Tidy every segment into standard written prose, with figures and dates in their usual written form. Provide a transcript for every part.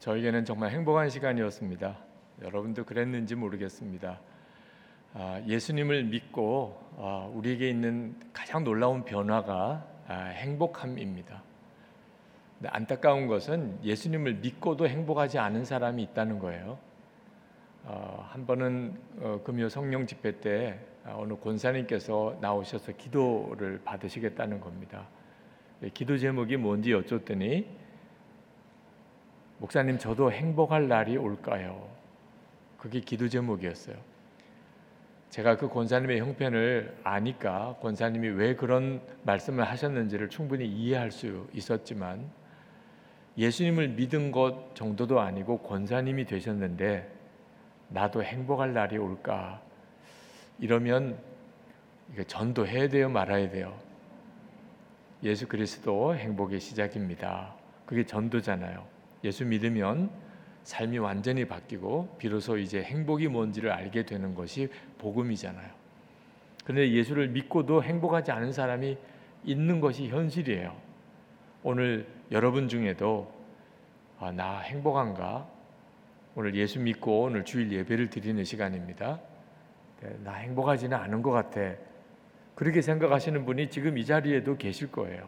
저에게는 정말 행복한 시간이었습니다. 여러분도 그랬는지 모르겠습니다. 예수님을 믿고 우리에게 있는 가장 놀라운 변화가 행복함입니다. 근데 안타까운 것은 예수님을 믿고도 행복하지 않은 사람이 있다는 거예요. 한 번은 금요 성령 집회 때 어느 권사님께서 나오셔서 기도를 받으시겠다는 겁니다. 기도 제목이 뭔지 여쭙더니 목사님, 저도 행복할 날이 올까요? 그게 기도 제목이었어요. 제가 그 권사님의 형편을 아니까 권사님이 왜 그런 말씀을 하셨는지를 충분히 이해할 수 있었지만, 예수님을 믿은 것 정도도 아니고 권사님이 되셨는데 나도 행복할 날이 올까? 이러면 이게 전도해야 돼요, 말아야 돼요? 예수 그리스도 행복의 시작입니다. 그게 전도잖아요. 예수 믿으면 삶이 완전히 바뀌고 비로소 이제 행복이 뭔지를 알게 되는 것이 복음이잖아요. 그런데 예수를 믿고도 행복하지 않은 사람이 있는 것이 현실이에요. 오늘 여러분 중에도 나 행복한가? 오늘 예수 믿고 오늘 주일 예배를 드리는 시간입니다. 나 행복하지는 않은 것 같아. 그렇게 생각하시는 분이 지금 이 자리에도 계실 거예요.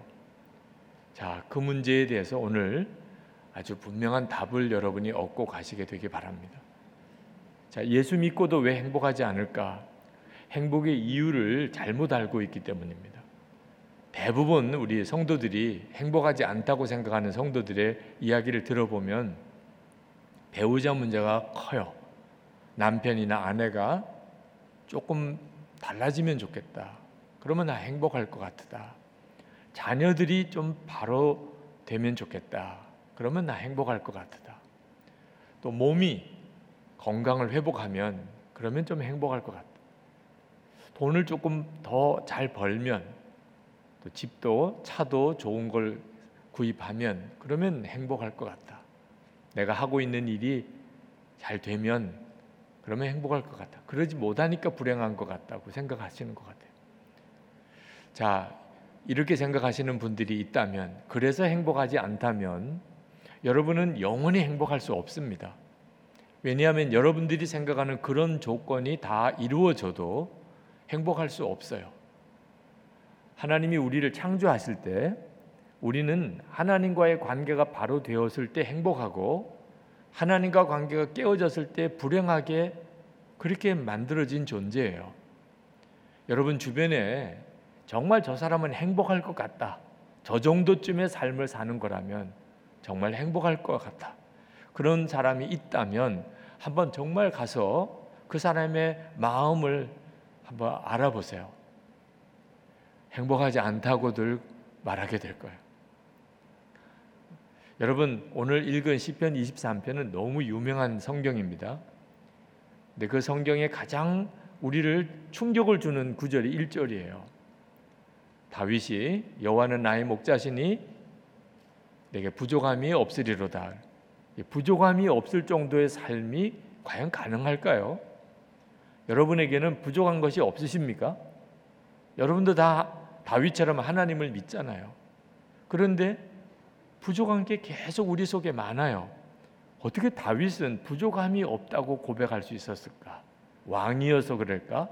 자, 그 문제에 대해서 오늘 아주 분명한 답을 여러분이 얻고 가시게 되기 바랍니다. 자, 예수 믿고도 왜 행복하지 않을까? 행복의 이유를 잘못 알고 있기 때문입니다. 대부분 우리 성도들이 행복하지 않다고 생각하는 성도들의 이야기를 들어보면 배우자 문제가 커요. 남편이나 아내가 조금 달라지면 좋겠다. 그러면 나 행복할 것 같다. 자녀들이 좀 바로 되면 좋겠다. 그러면 나 행복할 것 같다. 또 몸이 건강을 회복하면 그러면 좀 행복할 것 같다. 돈을 조금 더 잘 벌면, 또 집도 차도 좋은 걸 구입하면 그러면 행복할 것 같다. 내가 하고 있는 일이 잘 되면 그러면 행복할 것 같다. 그러지 못하니까 불행한 것 같다고 생각하시는 것 같아요. 자, 이렇게 생각하시는 분들이 있다면, 그래서 행복하지 않다면 여러분은 영원히 행복할 수 없습니다. 왜냐하면 여러분들이 생각하는 그런 조건이 다 이루어져도 행복할 수 없어요. 하나님이 우리를 창조하실 때 우리는 하나님과의 관계가 바로 되었을 때 행복하고, 하나님과 관계가 깨어졌을 때 불행하게 그렇게 만들어진 존재예요. 여러분 주변에 정말 저 사람은 행복할 것 같다, 저 정도쯤의 삶을 사는 거라면 정말 행복할 것 같다, 그런 사람이 있다면 한번 정말 가서 그 사람의 마음을 한번 알아보세요. 행복하지 않다고들 말하게 될 거예요. 여러분, 오늘 읽은 시편 23편은 너무 유명한 성경입니다. 근데 그 성경에 가장 우리를 충격을 주는 구절이 1절이에요. 다윗이 여호와는 나의 목자시니 내게 부족함이 없으리로다. 부족함이 없을 정도의 삶이 과연 가능할까요? 여러분에게는 부족한 것이 없으십니까? 여러분도 다 다윗처럼 하나님을 믿잖아요. 그런데 부족한 게 계속 우리 속에 많아요. 어떻게 다윗은 부족함이 없다고 고백할 수 있었을까? 왕이어서 그럴까?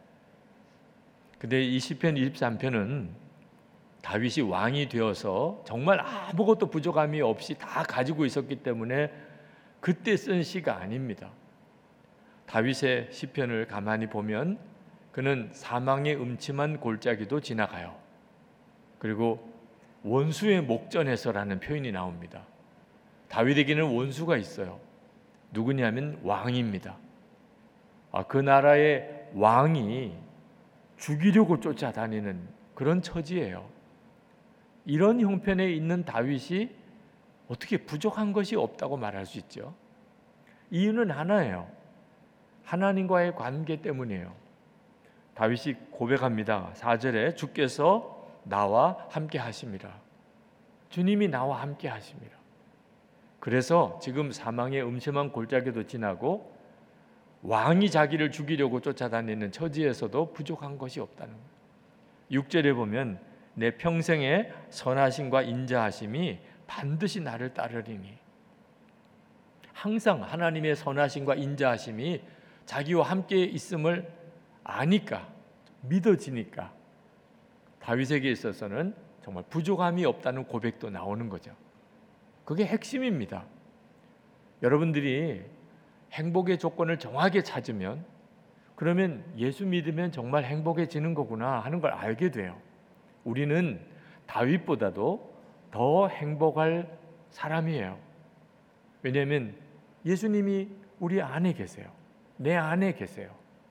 근데 이 시편 23편은 다윗이 왕이 되어서 정말 아무것도 부족함이 없이 다 가지고 있었기 때문에 그때 쓴 시가 아닙니다. 다윗의 시편을 가만히 보면 그는 사망의 음침한 골짜기도 지나가요. 그리고 원수의 목전에서라는 표현이 나옵니다. 다윗에게는 원수가 있어요. 누구냐면 왕입니다. 그 나라의 왕이 죽이려고 쫓아다니는 그런 처지예요. 이런 형편에 있는 다윗이 어떻게 부족한 것이 없다고 말할 수 있죠? 이유는 하나예요. 하나님과의 관계 때문이에요. 다윗이 고백합니다. 4절에 주께서 나와 함께 하심이라. 주님이 나와 함께 하심이라. 그래서 지금 사망의 음침한 골짜기도 지나고 왕이 자기를 죽이려고 쫓아다니는 처지에서도 부족한 것이 없다는 거예요. 6절에 보면 내 평생의 선하심과 인자하심이 반드시 나를 따르리니. 항상 하나님의 선하심과 인자하심이 자기와 함께 있음을 아니까, 믿어지니까 다윗에게 있어서는 정말 부족함이 없다는 고백도 나오는 거죠. 그게 핵심입니다. 여러분들이 행복의 조건을 정확하게 찾으면, 그러면 예수 믿으면 정말 행복해지는 거구나 하는 걸 알게 돼요. 우리는 다윗보다도 더 행복할 사람이에요. 왜냐하면 예수님이 우리 안에 계세요. 내 안에 계세요.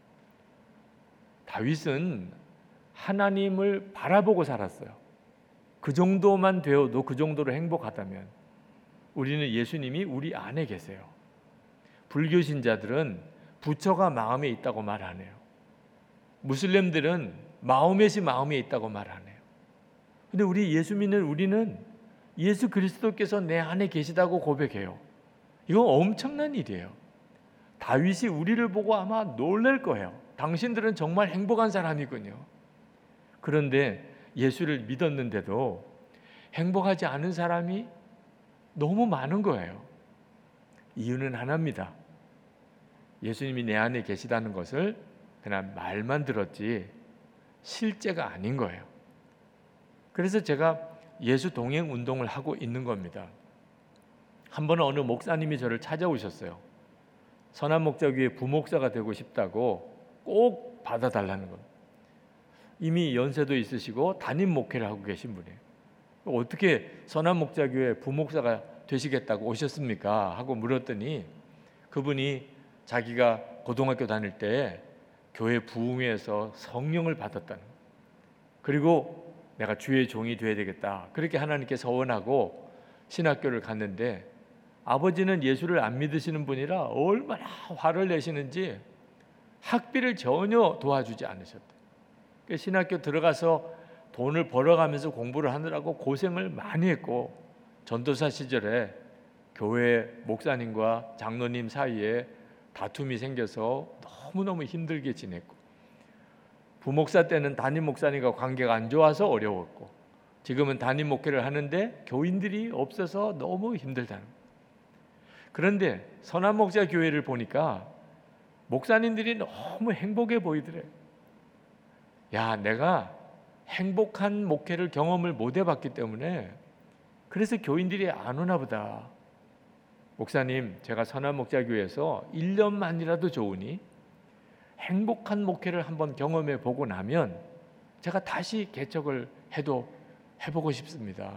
다윗은 하나님을 바라보고 살았어요. 그 정도만 되어도, 그 정도로 행복하다면 우리는 예수님이 우리 안에 계세요. 불교 신자들은 부처가 마음에 있다고 말 안 해요. 무슬림들은 마호멧이 마음에 있다고 말 안 해요. 근데 우리 예수 믿는 우리는 예수 그리스도께서 내 안에 계시다고 고백해요. 이건 엄청난 일이에요. 다윗이 우리를 보고 아마 놀랄 거예요. 당신들은 정말 행복한 사람이군요. 그런데 예수를 믿었는데도 행복하지 않은 사람이 너무 많은 거예요. 이유는 하나입니다. 예수님이 내 안에 계시다는 것을 그냥 말만 들었지 실제가 아닌 거예요. 그래서 제가 예수 동행 운동을 하고 있는 겁니다. 한 번은 어느 목사님이 저를 찾아오셨어요. 선한목자교회 부목사가 되고 싶다고 꼭 받아달라는 겁니다. 이미 연세도 있으시고 담임 목회를 하고 계신 분이에요. 어떻게 선한목자교회 부목사가 되시겠다고 오셨습니까? 하고 물었더니 그분이 자기가 고등학교 다닐 때 교회 부흥회에서 성령을 받았다는 거예요. 그리고 내가 주의 종이 되어야 되겠다, 그렇게 하나님께 서원하고 신학교를 갔는데, 아버지는 예수를 안 믿으시는 분이라 얼마나 화를 내시는지 학비를 전혀 도와주지 않으셨대요. 신학교 들어가서 돈을 벌어가면서 공부를 하느라고 고생을 많이 했고, 전도사 시절에 교회 목사님과 장로님 사이에 다툼이 생겨서 너무너무 힘들게 지냈고, 부목사 때는 담임 목사님과 관계가 안 좋아서 어려웠고, 지금은 담임 목회를 하는데 교인들이 없어서 너무 힘들다는 거예요. 그런데 선한목자 교회를 보니까 목사님들이 너무 행복해 보이더래요. 야, 내가 행복한 목회를 경험을 못 해봤기 때문에 그래서 교인들이 안 오나 보다. 목사님, 제가 선한목자교회에서 1년만이라도 좋으니 행복한 목회를 한번 경험해 보고 나면 제가 다시 개척을 해보고 싶습니다.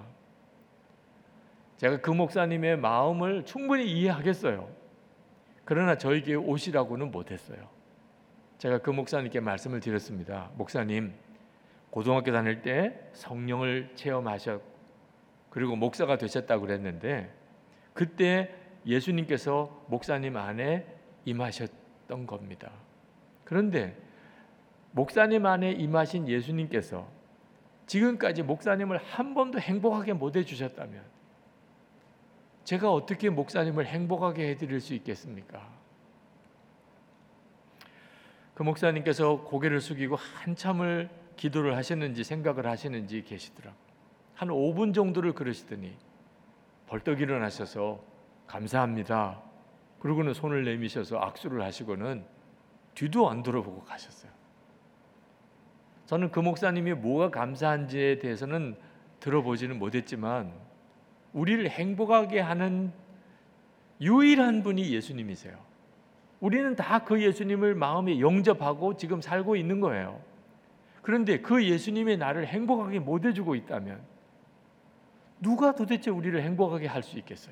제가 그 목사님의 마음을 충분히 이해하겠어요. 그러나 저에게 오시라고는 못했어요. 제가 그 목사님께 말씀을 드렸습니다. 목사님, 고등학교 다닐 때 성령을 체험하셨고 그리고 목사가 되셨다고 그랬는데, 그때 예수님께서 목사님 안에 임하셨던 겁니다. 그런데 목사님 안에 임하신 예수님께서 지금까지 목사님을 한 번도 행복하게 못 해주셨다면 제가 어떻게 목사님을 행복하게 해드릴 수 있겠습니까? 그 목사님께서 고개를 숙이고 한참을 기도를 하셨는지 생각을 하시는지 계시더라고요. 한 5분 정도를 그러시더니 벌떡 일어나셔서 감사합니다, 그러고는 손을 내미셔서 악수를 하시고는 뒤도 안 돌아보고 가셨어요. 저는 그 목사님이 뭐가 감사한지에 대해서는 들어보지는 못했지만 우리를 행복하게 하는 유일한 분이 예수님이세요. 우리는 다 그 예수님을 마음에 영접하고 지금 살고 있는 거예요. 그런데 그 예수님이 나를 행복하게 못 해주고 있다면 누가 도대체 우리를 행복하게 할 수 있겠어요?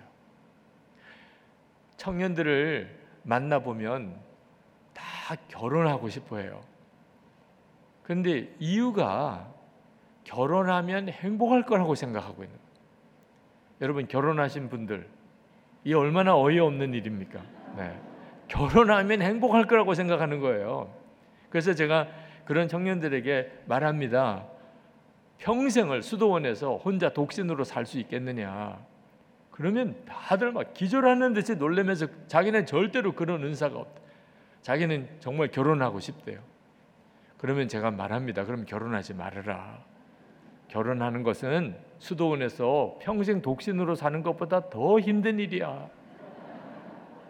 청년들을 만나보면 다 결혼하고 싶어 해요. 그런데 이유가 결혼하면 행복할 거라고 생각하고 있는 거예요. 여러분, 결혼하신 분들, 이 얼마나 어이없는 일입니까? 네. 결혼하면 행복할 거라고 생각하는 거예요. 그래서 제가 그런 청년들에게 말합니다. 평생을 수도원에서 혼자 독신으로 살 수 있겠느냐? 그러면 다들 막 기절하는 듯이 놀라면서 자기는 절대로 그런 은사가 없다, 자기는 정말 결혼하고 싶대요. 그러면 제가 말합니다. 그럼 결혼하지 말아라. 결혼하는 것은 수도원에서 평생 독신으로 사는 것보다 더 힘든 일이야.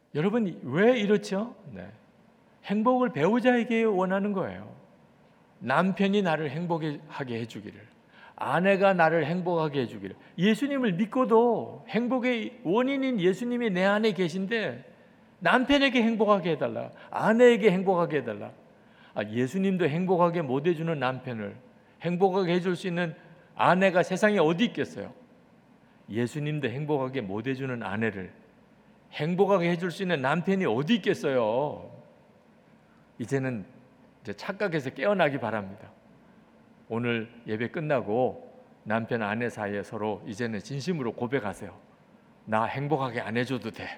여러분 왜 이렇죠? 네. 행복을 배우자에게 원하는 거예요. 남편이 나를 행복하게 해주기를, 아내가 나를 행복하게 해주기를. 예수님을 믿고도 행복의 원인인 예수님이 내 안에 계신데 남편에게 행복하게 해달라, 아내에게 행복하게 해달라. 예수님도 행복하게 못 해주는 남편을 행복하게 해줄 수 있는 아내가 세상에 어디 있겠어요? 예수님도 행복하게 못 해주는 아내를 행복하게 해줄 수 있는 남편이 어디 있겠어요? 이제는 착각해서 깨어나기 바랍니다. 오늘 예배 끝나고 남편 아내 사이에 서로 이제는 진심으로 고백하세요. 나 행복하게 안 해줘도 돼.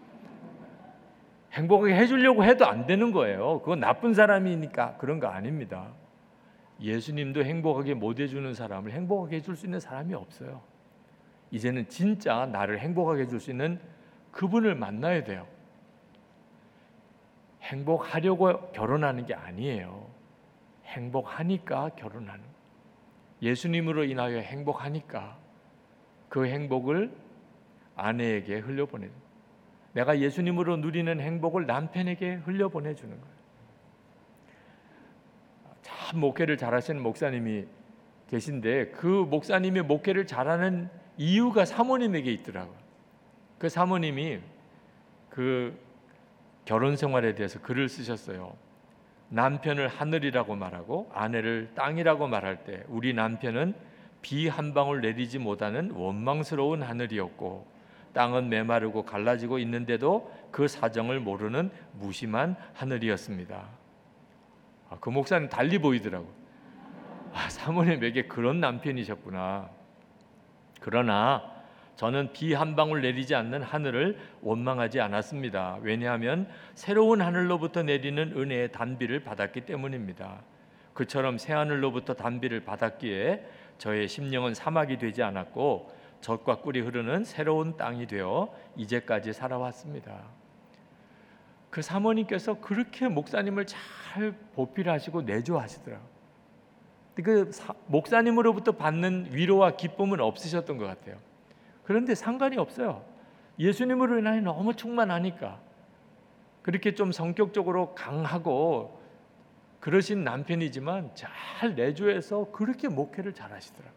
행복하게 해주려고 해도 안 되는 거예요. 그건 나쁜 사람이니까 그런 거 아닙니다. 예수님도 행복하게 못 해주는 사람을 행복하게 해줄 수 있는 사람이 없어요. 이제는 진짜 나를 행복하게 해줄 수 있는 그분을 만나야 돼요. 행복하려고 결혼하는 게 아니에요. 행복하니까 결혼하는 거예요. 예수님으로 인하여 행복하니까 그 행복을 아내에게 흘려보내는 거예요. 내가 예수님으로 누리는 행복을 남편에게 흘려보내주는 거예요. 참 목회를 잘하시는 목사님이 계신데 그 목사님이 목회를 잘하는 이유가 사모님에게 있더라고요. 그 사모님이 그 결혼 생활에 대해서 글을 쓰셨어요. 남편을 하늘이라고 말하고 아내를 땅이라고 말할 때 우리 남편은 비 한 방울 내리지 못하는 원망스러운 하늘이었고 땅은 메마르고 갈라지고 있는데도 그 사정을 모르는 무심한 하늘이었습니다. 그 목사님 달리 보이더라고요. 사모님에게 그런 남편이셨구나. 그러나 저는 비 한 방울 내리지 않는 하늘을 원망하지 않았습니다. 왜냐하면 새로운 하늘로부터 내리는 은혜의 단비를 받았기 때문입니다. 그처럼 새 하늘로부터 단비를 받았기에 저의 심령은 사막이 되지 않았고 젖과 꿀이 흐르는 새로운 땅이 되어 이제까지 살아왔습니다. 그 사모님께서 그렇게 목사님을 잘 보필하시고 내조하시더라고요. 그 목사님으로부터 받는 위로와 기쁨은 없으셨던 것 같아요. 그런데 상관이 없어요. 예수님으로 인하여 너무 충만하니까. 그렇게 좀 성격적으로 강하고 그러신 남편이지만 잘 내조해서 그렇게 목회를 잘 하시더라고요.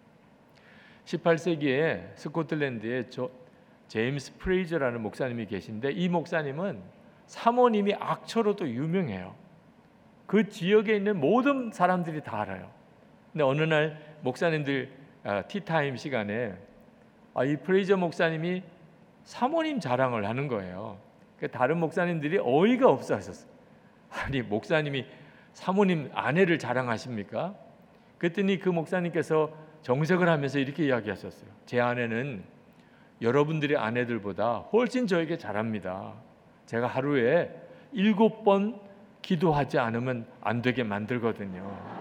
18세기에 스코틀랜드에 제임스 프레이저라는 목사님이 계신데 이 목사님은 사모님이 악처로도 유명해요. 그 지역에 있는 모든 사람들이 다 알아요. 근데 어느 날 목사님들 티타임 시간에 이 프레이저 목사님이 사모님 자랑을 하는 거예요. 다른 목사님들이 어이가 없어 하셨어요. 아니 목사님이 사모님 아내를 자랑하십니까? 그랬더니 그 목사님께서 정색을 하면서 이렇게 이야기하셨어요. 제 아내는 여러분들의 아내들보다 훨씬 저에게 잘합니다. 제가 하루에 7번 기도하지 않으면 안 되게 만들거든요.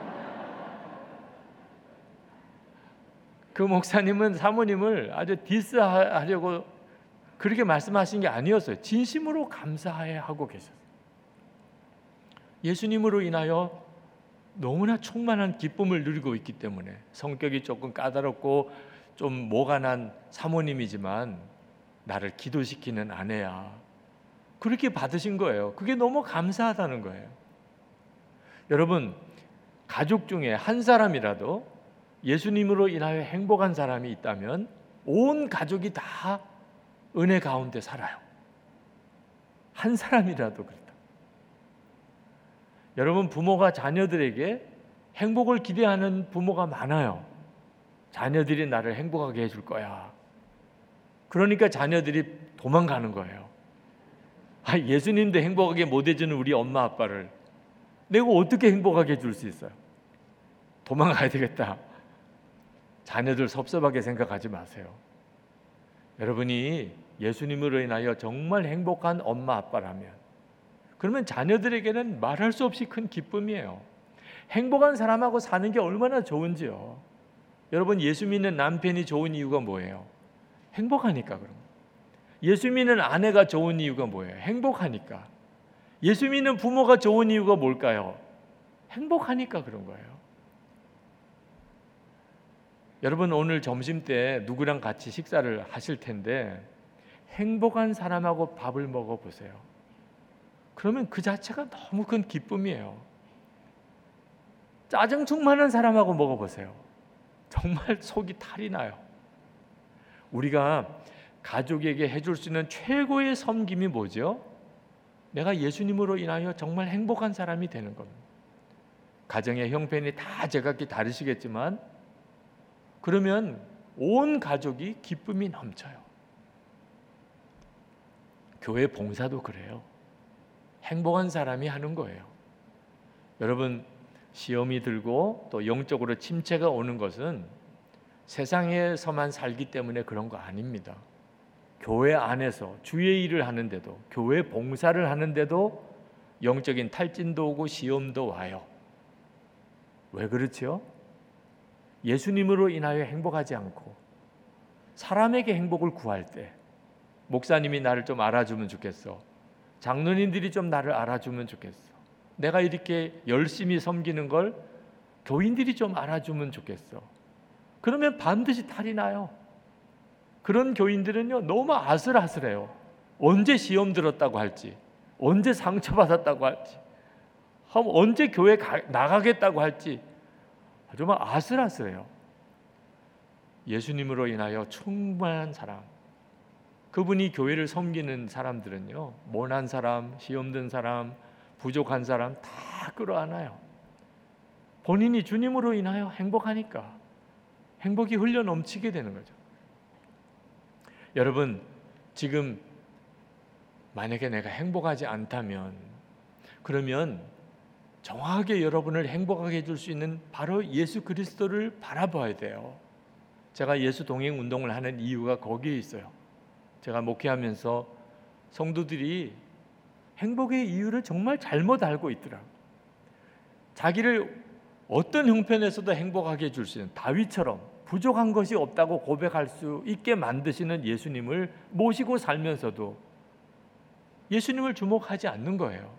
그 목사님은 사모님을 아주 디스하려고 그렇게 말씀하신 게 아니었어요. 진심으로 감사하고 계셨어요. 예수님으로 인하여 너무나 충만한 기쁨을 누리고 있기 때문에 성격이 조금 까다롭고 좀 모가 난 사모님이지만 나를 기도시키는 아내야. 그렇게 받으신 거예요. 그게 너무 감사하다는 거예요. 여러분, 가족 중에 한 사람이라도 예수님으로 인하여 행복한 사람이 있다면 온 가족이 다 은혜 가운데 살아요. 한 사람이라도 그렇다. 여러분, 부모가 자녀들에게 행복을 기대하는 부모가 많아요. 자녀들이 나를 행복하게 해줄 거야. 그러니까 자녀들이 도망가는 거예요. 예수님도 행복하게 못 해주는 우리 엄마 아빠를 내가 어떻게 행복하게 해줄 수 있어요? 도망가야 되겠다. 자녀들 섭섭하게 생각하지 마세요. 여러분이 예수님으로 인하여 정말 행복한 엄마 아빠라면 그러면 자녀들에게는 말할 수 없이 큰 기쁨이에요. 행복한 사람하고 사는 게 얼마나 좋은지요. 여러분, 예수 믿는 남편이 좋은 이유가 뭐예요? 행복하니까. 그런 거예요. 예수 믿는 아내가 좋은 이유가 뭐예요? 행복하니까. 예수 믿는 부모가 좋은 이유가 뭘까요? 행복하니까 그런 거예요. 여러분, 오늘 점심 때 누구랑 같이 식사를 하실 텐데 행복한 사람하고 밥을 먹어보세요. 그러면 그 자체가 너무 큰 기쁨이에요. 짜증 충만한 사람하고 먹어보세요. 정말 속이 탈이 나요. 우리가 가족에게 해줄 수 있는 최고의 섬김이 뭐죠? 내가 예수님으로 인하여 정말 행복한 사람이 되는 겁니다. 가정의 형편이 다 제각기 다르시겠지만 그러면 온 가족이 기쁨이 넘쳐요. 교회 봉사도 그래요. 행복한 사람이 하는 거예요. 여러분, 시험이 들고 또 영적으로 침체가 오는 것은 세상에서만 살기 때문에 그런 거 아닙니다. 교회 안에서 주의 일을 하는데도, 교회 봉사를 하는데도 영적인 탈진도 오고 시험도 와요. 왜 그렇죠? 예수님으로 인하여 행복하지 않고 사람에게 행복을 구할 때, 목사님이 나를 좀 알아주면 좋겠어, 장로님들이 좀 나를 알아주면 좋겠어, 내가 이렇게 열심히 섬기는 걸 교인들이 좀 알아주면 좋겠어. 그러면 반드시 탈이 나요. 그런 교인들은요, 너무 아슬아슬해요. 언제 시험 들었다고 할지, 언제 상처받았다고 할지, 언제 교회 나가겠다고 할지 정말 아슬아슬해요. 예수님으로 인하여 충만한 사람, 그분이 교회를 섬기는 사람들은요, 모난 사람, 시험 든 사람, 부족한 사람 다 끌어안아요. 본인이 주님으로 인하여 행복하니까 행복이 흘려 넘치게 되는 거죠. 여러분, 지금 만약에 내가 행복하지 않다면, 그러면 정확하게 여러분을 행복하게 해줄 수 있는 바로 예수 그리스도를 바라봐야 돼요. 제가 예수 동행 운동을 하는 이유가 거기에 있어요. 제가 목회하면서 성도들이 행복의 이유를 정말 잘못 알고 있더라고요. 자기를 어떤 형편에서도 행복하게 해줄 수 있는, 다윗처럼 부족한 것이 없다고 고백할 수 있게 만드시는 예수님을 모시고 살면서도 예수님을 주목하지 않는 거예요.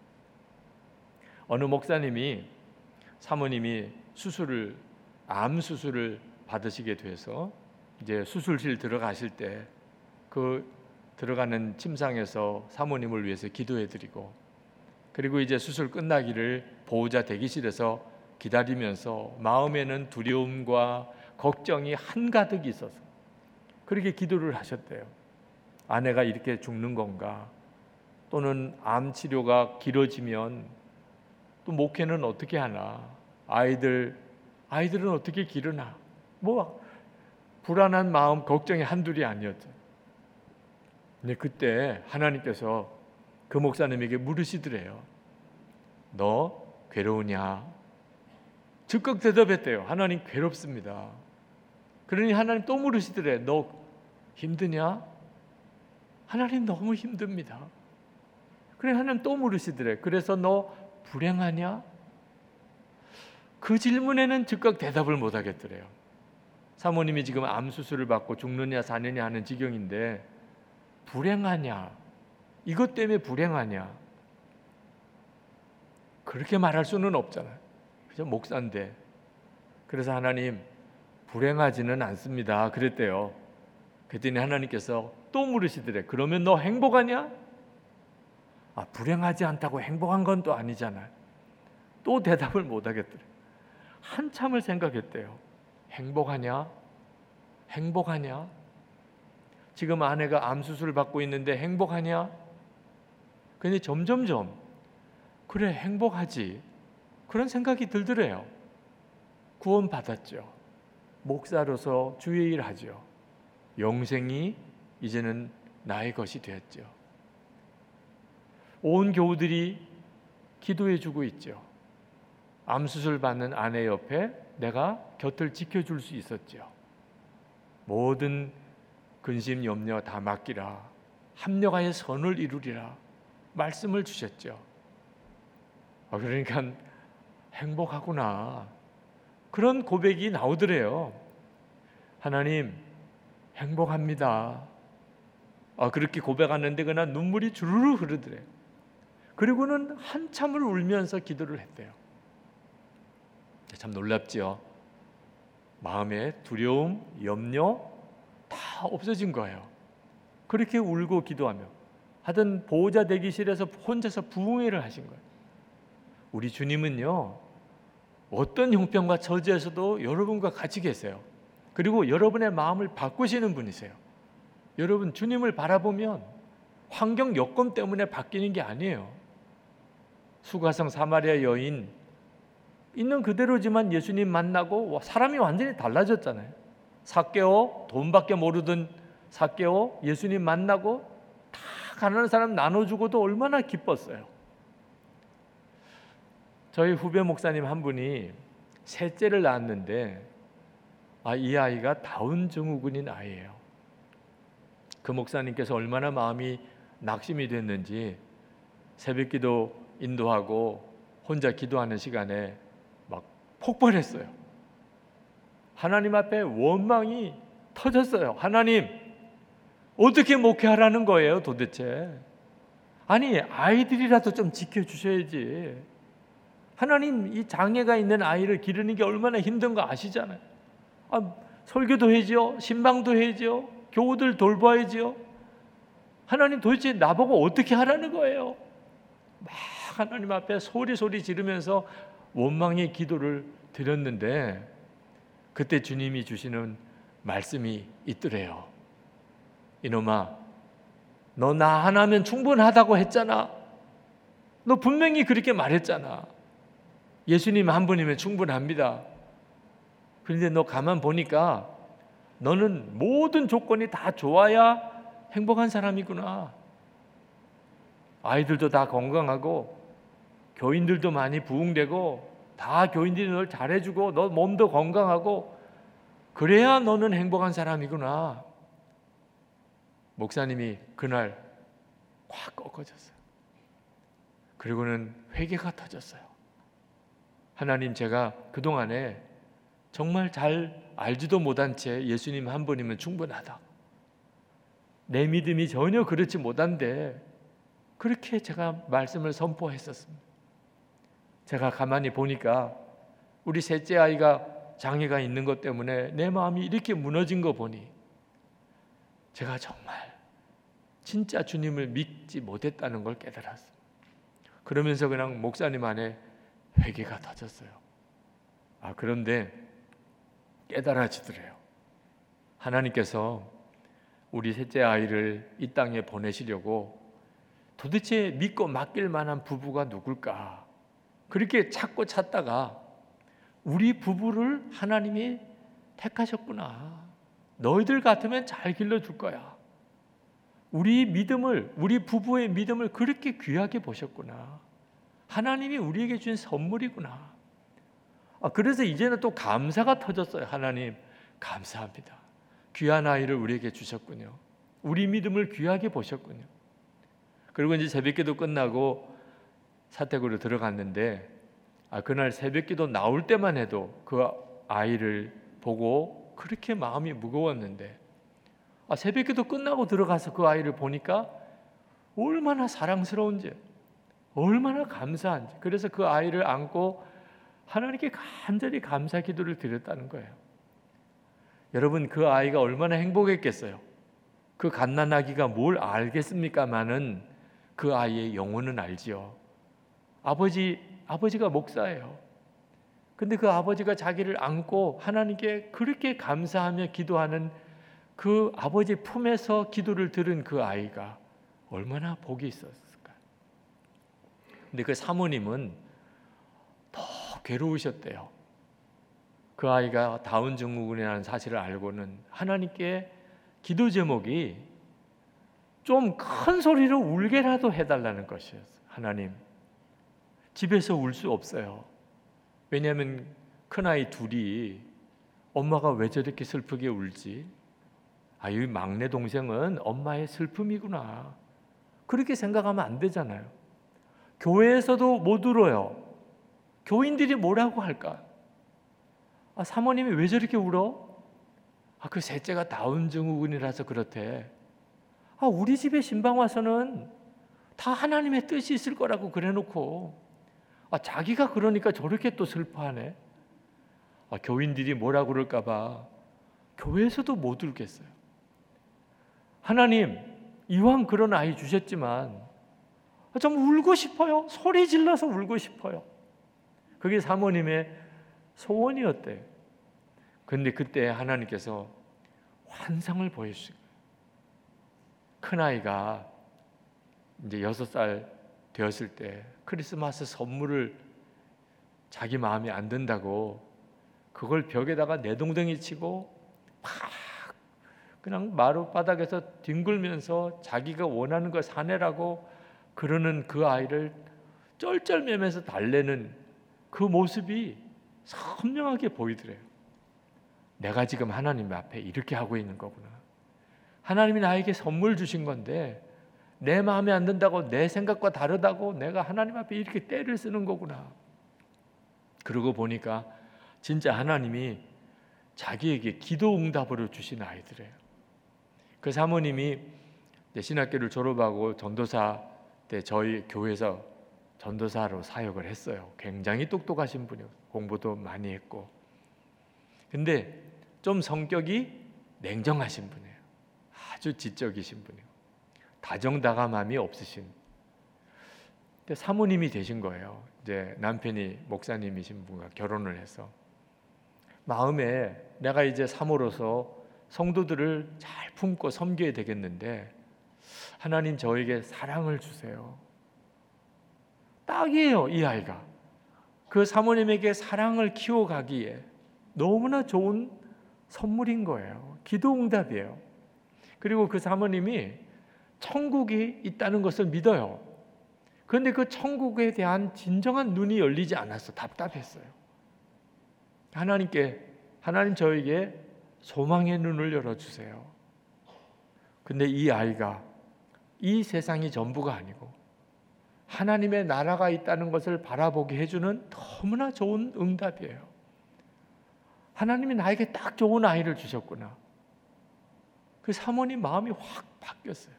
어느 목사님이, 사모님이 암 수술을 받으시게 돼서 이제 수술실 들어가실 때 그 들어가는 침상에서 사모님을 위해서 기도해드리고, 그리고 이제 수술 끝나기를 보호자 대기실에서 기다리면서 마음에는 두려움과 걱정이 한가득 있어서 그렇게 기도를 하셨대요. 아내가 이렇게 죽는 건가? 또는 암 치료가 길어지면 또 목회는 어떻게 하나? 아이들은 어떻게 기르나? 뭐 불안한 마음, 걱정이 한둘이 아니었죠. 근데 그때 하나님께서 그 목사님에게 물으시더래요. 너 괴로우냐? 즉각 대답했대요. 하나님, 괴롭습니다. 그러니 하나님 또 물으시더래. 너 힘드냐? 하나님, 너무 힘듭니다. 그래, 하나님 또 물으시더래. 그래서 너 불행하냐? 그 질문에는 즉각 대답을 못 하겠더래요. 사모님이 지금 암 수술을 받고 죽느냐 사느냐 하는 지경인데 불행하냐? 이것 때문에 불행하냐? 그렇게 말할 수는 없잖아요. 그죠? 목사인데. 그래서 하나님, 불행하지는 않습니다. 그랬대요. 그랬더니 하나님께서 또 물으시더래. 그러면 너 행복하냐? 불행하지 않다고 행복한 건 또 아니잖아요. 또 대답을 못 하겠더래. 한참을 생각했대요. 행복하냐? 행복하냐? 지금 아내가 암 수술을 받고 있는데 행복하냐? 근데 점점점 그래, 행복하지, 그런 생각이 들더래요. 구원 받았죠. 목사로서 주의 일 하죠. 영생이 이제는 나의 것이 되었죠. 온 교우들이 기도해 주고 있죠. 암 수술 받는 아내 옆에 내가 곁을 지켜줄 수 있었죠. 모든 근심 염려 다 맡기라, 합력하여 선을 이루리라 말씀을 주셨죠. 그러니까 행복하구나, 그런 고백이 나오더래요. 하나님, 행복합니다. 그렇게 고백하는데 그날 눈물이 주르르 흐르더래요. 그리고는 한참을 울면서 기도를 했대요. 참 놀랍죠. 마음의 두려움, 염려 다 없어진 거예요. 그렇게 울고 기도하며 하던 보호자 대기실에서 혼자서 부흥회를 하신 거예요. 우리 주님은요, 어떤 형편과 처지에서도 여러분과 같이 계세요. 그리고 여러분의 마음을 바꾸시는 분이세요. 여러분, 주님을 바라보면 환경 여건 때문에 바뀌는 게 아니에요. 수가성 사마리아 여인 있는 그대로지만 예수님 만나고 사람이 완전히 달라졌잖아요. 삭개오, 돈밖에 모르던 삭개오 예수님 만나고 다 가난한 사람 나눠주고도 얼마나 기뻤어요. 저희 후배 목사님 한 분이 셋째를 낳았는데 이 아이가 다운 증후군인 아이예요. 그 목사님께서 얼마나 마음이 낙심이 됐는지 새벽기도 인도하고 혼자 기도하는 시간에 막 폭발했어요. 하나님 앞에 원망이 터졌어요. 하나님, 어떻게 목회하라는 거예요 도대체? 아니, 아이들이라도 좀 지켜주셔야지. 하나님, 이 장애가 있는 아이를 기르는 게 얼마나 힘든 거 아시잖아요. 설교도 해야죠, 신방도 해야죠, 교우들 돌봐야죠. 하나님, 도대체 나보고 어떻게 하라는 거예요? 막 하나님 앞에 소리 지르면서 원망의 기도를 드렸는데 그때 주님이 주시는 말씀이 있더래요. 이놈아, 너 나 하나면 충분하다고 했잖아. 너 분명히 그렇게 말했잖아. 예수님 한 분이면 충분합니다. 그런데 너 가만 보니까 너는 모든 조건이 다 좋아야 행복한 사람이구나. 아이들도 다 건강하고 교인들도 많이 부흥되고 다 교인들이 널 잘해주고 너 몸도 건강하고 그래야 너는 행복한 사람이구나. 목사님이 그날 확 꺾어졌어요. 그리고는 회개가 터졌어요. 하나님, 제가 그동안에 정말 잘 알지도 못한 채 예수님 한 분이면 충분하다. 내 믿음이 전혀 그렇지 못한데 그렇게 제가 말씀을 선포했었습니다. 제가 가만히 보니까 우리 셋째 아이가 장애가 있는 것 때문에 내 마음이 이렇게 무너진 거 보니 제가 정말 진짜 주님을 믿지 못했다는 걸 깨달았습니다. 그러면서 그냥 목사님 안에 회개가 터졌어요. 그런데 깨달아지더래요. 하나님께서 우리 셋째 아이를 이 땅에 보내시려고 도대체 믿고 맡길 만한 부부가 누굴까? 그렇게 찾다가 우리 부부를 하나님이 택하셨구나. 너희들 같으면 잘 길러줄 거야. 우리 부부의 믿음을 그렇게 귀하게 보셨구나. 하나님이 우리에게 준 선물이구나. 그래서 이제는 또 감사가 터졌어요. 하나님, 감사합니다. 귀한 아이를 우리에게 주셨군요. 우리 믿음을 귀하게 보셨군요. 그리고 이제 새벽기도 끝나고 사택으로 들어갔는데 그날 새벽기도 나올 때만 해도 그 아이를 보고 그렇게 마음이 무거웠는데 새벽기도 끝나고 들어가서 그 아이를 보니까 얼마나 사랑스러운지, 얼마나 감사한지. 그래서 그 아이를 안고 하나님께 간절히 감사 기도를 드렸다는 거예요. 여러분, 그 아이가 얼마나 행복했겠어요. 그 갓난아기가 뭘 알겠습니까마는 그 아이의 영혼은 알지요. 아버지가 목사예요. 근데 그 아버지가 자기를 안고 하나님께 그렇게 감사하며 기도하는 그 아버지 품에서 기도를 들은 그 아이가 얼마나 복이 있었을까요? 근데 그 사모님은 더 괴로우셨대요. 그 아이가 다운 증후군이라는 사실을 알고는 하나님께 기도 제목이 좀 큰 소리로 울게라도 해달라는 것이었어요. 하나님, 집에서 울 수 없어요. 왜냐하면 큰아이 둘이 엄마가 왜 저렇게 슬프게 울지? 이 막내 동생은 엄마의 슬픔이구나. 그렇게 생각하면 안 되잖아요. 교회에서도 못 울어요. 교인들이 뭐라고 할까? 사모님이 왜 저렇게 울어? 그 셋째가 다운 증후군이라서 그렇대. 우리 집에 신방 와서는 다 하나님의 뜻이 있을 거라고 그래놓고 자기가 그러니까 저렇게 또 슬퍼하네. 교인들이 뭐라 그럴까 봐 교회에서도 못 울겠어요. 하나님, 이왕 그런 아이 주셨지만 좀 울고 싶어요. 소리 질러서 울고 싶어요. 그게 사모님의 소원이었대요. 그런데 그때 하나님께서 환상을 보여주신 거예요. 큰아이가 이제 6살 되었을 때 크리스마스 선물을 자기 마음에 안 든다고 그걸 벽에다가 내동댕이 치고 막 그냥 마룻바닥에서 뒹굴면서 자기가 원하는 걸 사내라고 그러는 그 아이를 쩔쩔매면서 달래는 그 모습이 선명하게 보이더래요. 내가 지금 하나님 앞에 이렇게 하고 있는 거구나. 하나님이 나에게 선물 주신 건데 내 마음에 안 든다고, 내 생각과 다르다고 내가 하나님 앞에 이렇게 떼를 쓰는 거구나. 그러고 보니까 진짜 하나님이 자기에게 기도 응답으로 주신 아이들이에요. 그 사모님이 신학교를 졸업하고 전도사 때 저희 교회에서 전도사로 사역을 했어요. 굉장히 똑똑하신 분이에요. 공부도 많이 했고. 근데 좀 성격이 냉정하신 분이에요. 아주 지적이신 분이에요. 다정다감함이 없으신. 근데 사모님이 되신 거예요. 이제 남편이 목사님이신 분과 결혼을 해서 마음에 내가 이제 사모로서 성도들을 잘 품고 섬겨야 되겠는데 하나님 저에게 사랑을 주세요. 딱이에요. 이 아이가 그 사모님에게 사랑을 키워가기에 너무나 좋은 선물인 거예요. 기도 응답이에요. 그리고 그 사모님이 천국이 있다는 것을 믿어요. 그런데 그 천국에 대한 진정한 눈이 열리지 않아서 답답했어요. 하나님 저에게 소망의 눈을 열어주세요. 근데 이 아이가 이 세상이 전부가 아니고 하나님의 나라가 있다는 것을 바라보게 해주는 너무나 좋은 응답이에요. 하나님이 나에게 딱 좋은 아이를 주셨구나. 그 사모님 마음이 확 바뀌었어요.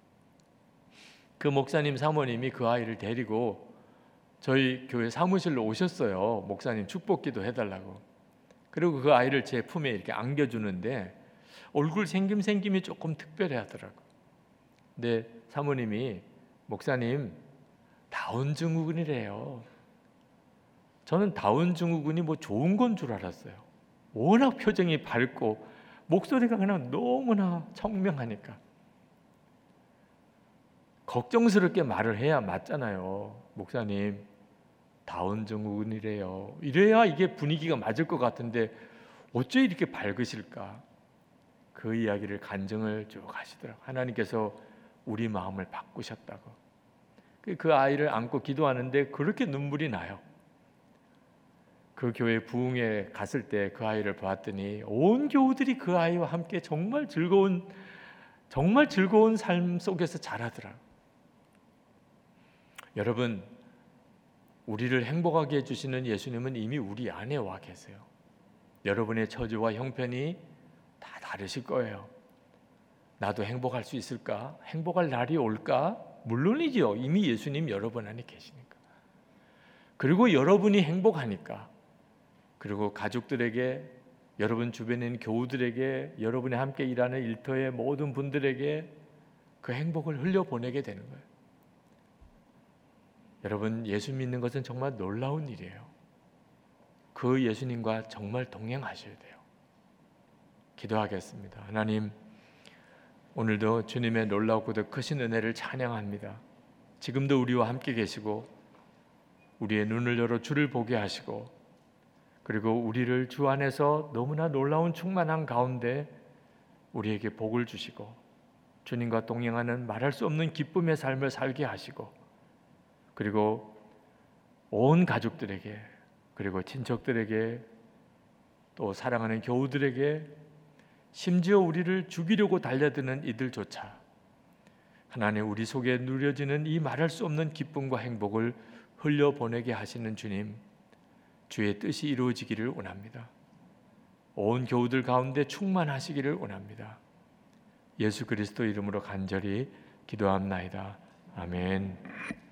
그 목사님 사모님이 그 아이를 데리고 저희 교회 사무실로 오셨어요. 목사님 축복기도 해달라고. 그리고 그 아이를 제 품에 이렇게 안겨주는데 얼굴 생김이 조금 특별해 하더라고요. 근데 사모님이 목사님 다운 증후군이래요. 저는 다운 증후군이 뭐 좋은 건 줄 알았어요. 워낙 표정이 밝고 목소리가 그냥 너무나 청명하니까 걱정스럽게 말을 해야 맞잖아요. 목사님 다운 증후군이래요. 이래야 이게 분위기가 맞을 것 같은데 어째 이렇게 밝으실까? 그 이야기를 간증을 쭉 하시더라고요. 하나님께서 우리 마음을 바꾸셨다고. 그 아이를 안고 기도하는데 그렇게 눈물이 나요. 그 교회 부흥회 갔을 때 그 아이를 봤더니 온 교우들이 그 아이와 함께 정말 즐거운 삶 속에서 자라더라고요. 여러분, 우리를 행복하게 해주시는 예수님은 이미 우리 안에 와 계세요. 여러분의 처지와 형편이 다 다르실 거예요. 나도 행복할 수 있을까? 행복할 날이 올까? 물론이죠. 이미 예수님 여러분 안에 계시니까. 그리고 여러분이 행복하니까, 그리고 가족들에게, 여러분 주변에 있는 교우들에게, 여러분이 함께 일하는 일터의 모든 분들에게 그 행복을 흘려보내게 되는 거예요. 여러분, 예수 믿는 것은 정말 놀라운 일이에요. 그 예수님과 정말 동행하셔야 돼요. 기도하겠습니다. 하나님, 오늘도 주님의 놀랍고도 크신 은혜를 찬양합니다. 지금도 우리와 함께 계시고 우리의 눈을 열어 주를 보게 하시고, 그리고 우리를 주 안에서 너무나 놀라운 충만한 가운데 우리에게 복을 주시고 주님과 동행하는 말할 수 없는 기쁨의 삶을 살게 하시고, 그리고 온 가족들에게, 그리고 친척들에게, 또 사랑하는 교우들에게, 심지어 우리를 죽이려고 달려드는 이들조차 하나님 우리 속에 누려지는 이 말할 수 없는 기쁨과 행복을 흘려보내게 하시는 주님, 주의 뜻이 이루어지기를 원합니다. 온 교우들 가운데 충만하시기를 원합니다. 예수 그리스도 이름으로 간절히 기도합나이다. 아멘.